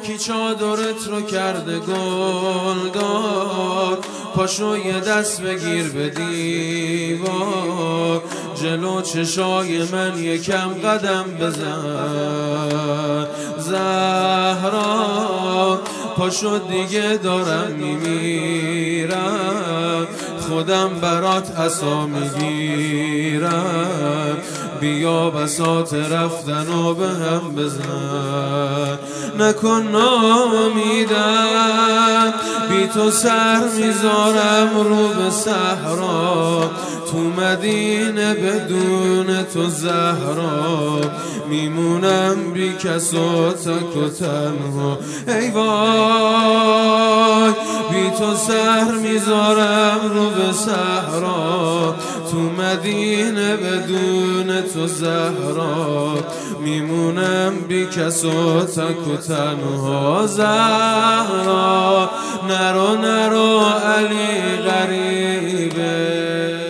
کی چادرت رو کرده گلدار، پاشو یه دست بگیر به دیوار، جلو چشای من یکم قدم بزن زهرا، پاشو دیگه دارم میمیرم، خودم برات عصا میگیرم، بیا بساط رفتن و به هم بزن، نکن نامیدم، بی تو سر میذارم رو به صحرا، تو مدینه بدون تو زهرا، میمونم بی کس و تک و تنها، ای وای بی تو سر میذارم رو به صحرا، تو مدینه بدون تو زهرا، میمونم بی کس و تک و تنها، زهرا نرو نرو علی غریبه،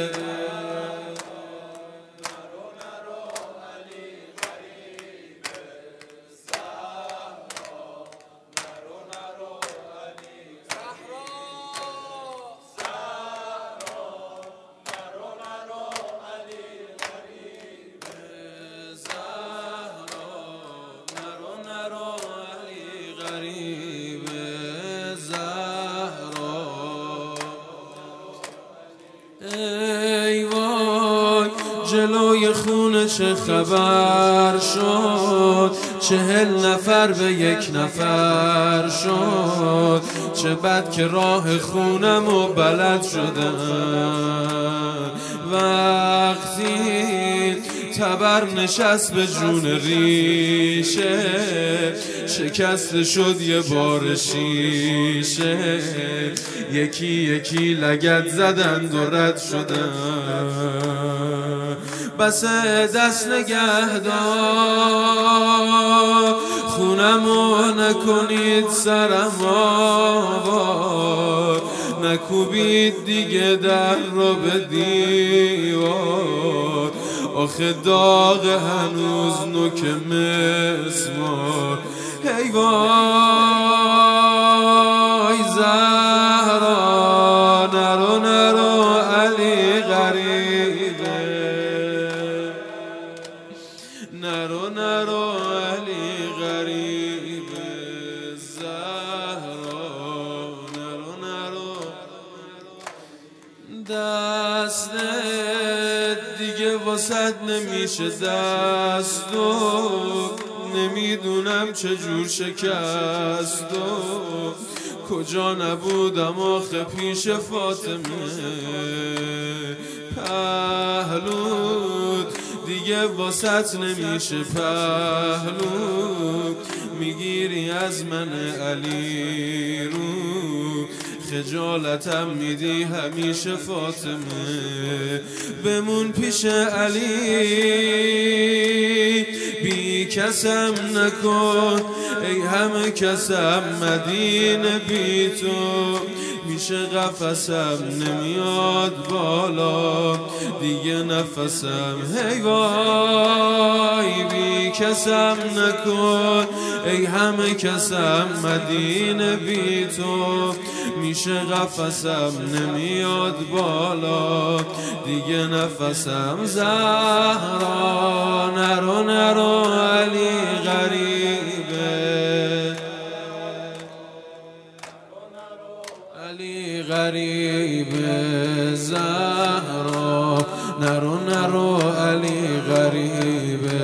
ای وای جلوی خونه چه خبر شد، 40 نفر به یک نفر شد، چه بد که راه خونم و بلد شدم، وقتی تبر نشست به جون ریشه، شکست شد یه بار شیشه، یکی یکی لگد زدند و رد شدن، بس دست نگهدار، خونمو نکنید سرم آوار، نکوبید دیگه در رو به دیوار، آخه داغ هنوز نوک مسمار، ای وای زهرا نرو نرو علی غریبه، نرو نرو علی غریبه، زهرا نرو نرو، دست دیگه واسد نمیشه دست و نمیدونم چجور شکست و کجا نبودم آخه پیش فاطمه، پهلود دیگه واسط نمیشه پهلو، میگیری از من علی رو، خجالتم میدی همیشه فاطمه، بمون پیش علی بی کسم نکن، ای همه کسم مدینه بی تو، میشه قفسم نمیاد بالا دیگه نفسم، هی وای بی کسم نکن، ای همه کسم مدینه بی تو، میشه قفسم نمیاد بالا دیگه نفسم، زهرا نرو نرو علی غریبه، علی غریبه، زهرا نرو نرو علی غریبه،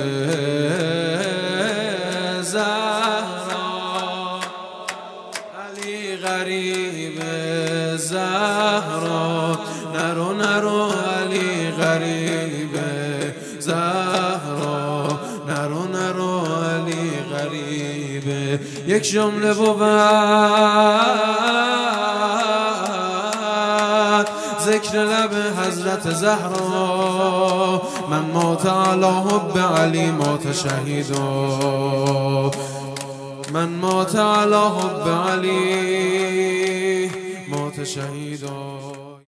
زهرا علی غریبه، زهرا نرو نرو علی غریبه، زهرا نرو نرو علی غریبه، یک جمله بود ذکر لب حضرت زهرا، من مات علی حب علی مات شهیدا، من مات علی حب علی مات شهیدا.